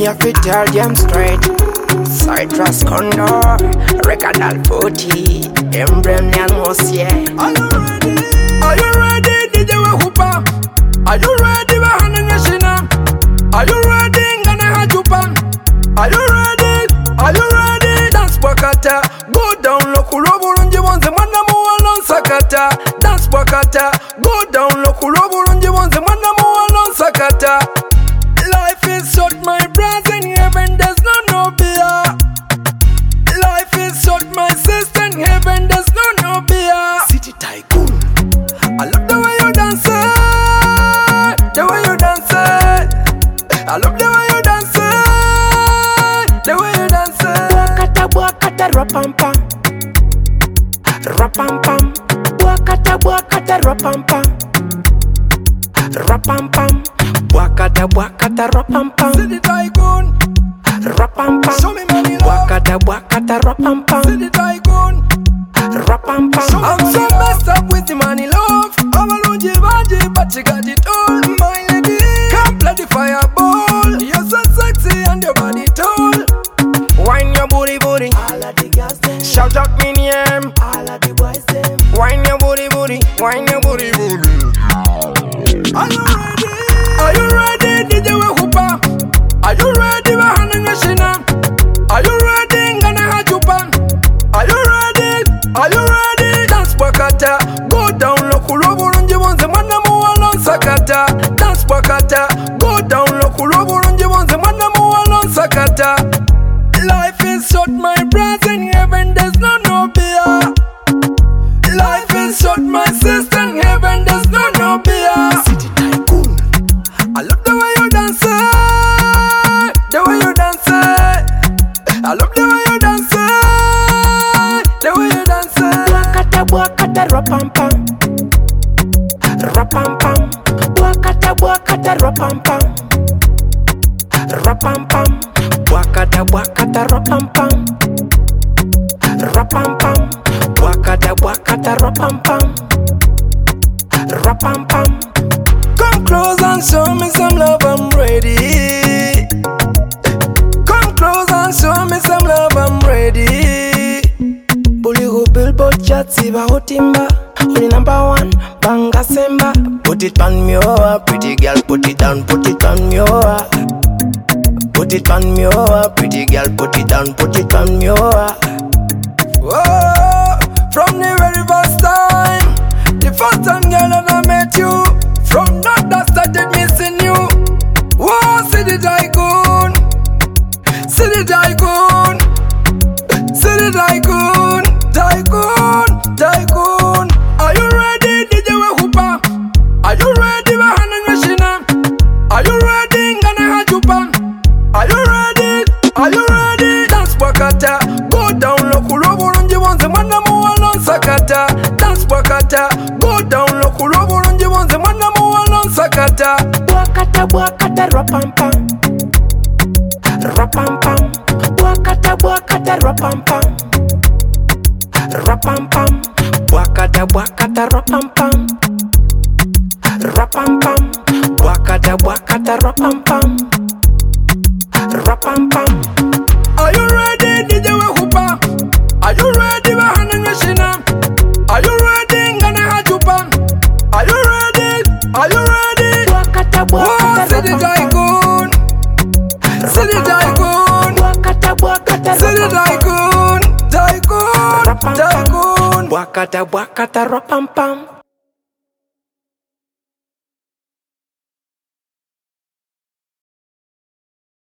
Me have to tell them straight. Citrus Condor, record al 40, emblem and mosie. Are you ready? Are you ready? DJ Wahupa. Are you ready? Wahana Nashina. Are you ready? Ngana Hajupa. Are you ready? Are you ready? Dance Wakata. Go down Lokulobo Runji Wanze Manamu Alon Sakata. Dance Wakata. Go down Lokulobo Runji Wanze Manamu Alon Sakata. Life is short, my brother, in heaven there's no beer. Life is short, my sister, in heaven there's no beer. City Tycoon. I love the way you dance, the way you dance. I love the way you dance, the way you dance. Wakata, rapampa, rapampam. Wakata, rapampa, rapampam. Wakata, rapampam. City Tycoon, Rapampam. show me money love. Wakata, rapampam. City Tycoon, Rapampam. I'm so messed up with the money love. I'm a lonely baji, but you got it all. My lady, come play the fireball. You're so sexy and your body tall. Wine your booty, All of the girls them, shout out me name. all of the boys them. Wine your booty, wine your booty. Are you ready? Are you ready? DJ Wahupa. Are you ready? Wahana Nashina. Are you ready? Ngana Hajupa. Are you ready? Are you ready? Dance Wakata. Go down Lokulobo Runji Wanze Manamu Alon Sakata. Dance Wakata. Go down Lokulobo Runji Wanze Manamu Alon Sakata. Life is short, my brother, in heaven there's no beer. Life is short, my sister, in heaven there's no beer. City Tycoon. I love the way you dance, the way you dance. I love the way you dance, the way you dance. Wakata, rapampam. Rapampam. Wakata, rapampam. Rapampam. Wakata, rapampam. Rapampam. Wakata, rapampam. Rapampam. Come close and show me some love, I'm ready. Come close and show me some love, I'm ready. Bully who billboard chat, Siva Hotimba. Only number one, Banga Semba. Put it on me, oh, pretty girl, put it on me, oh. Put it on me, oh, pretty girl, put it on me, oh. Whoa, from the very first time, the first time, girl, that I met you. From not that started missing you. Whoa, City Tycoon, City Tycoon, City Tycoon, Tycoon, Tycoon. Are you ready, DJ Wahupa? Are you ready, Wahana Nashina? Are you ready, Ngana Hajupa? Are you ready? Are you ready? Dance Wakata. Go down Lokulobo Runji Wanze Manamu Alon Sakata. Dance Wakata. Go down Lokulobo Runji Wanze Manamu Alon Sakata. Wakata, rapampam. Rapampam. Wakata, rapampam. Rapampam. Wakata, rapampam. Rapampam. Wakata, rapampam. Rapampam. Are you ready, DJ Wahupa? Are you ready, Wahana Nashina? Are you ready, Ngana Hajupa? Are you ready? Are you ready? Whoa, City Tycoon, City Tycoon, City Tycoon, Tycoon, Tycoon. Wakata, rapampam.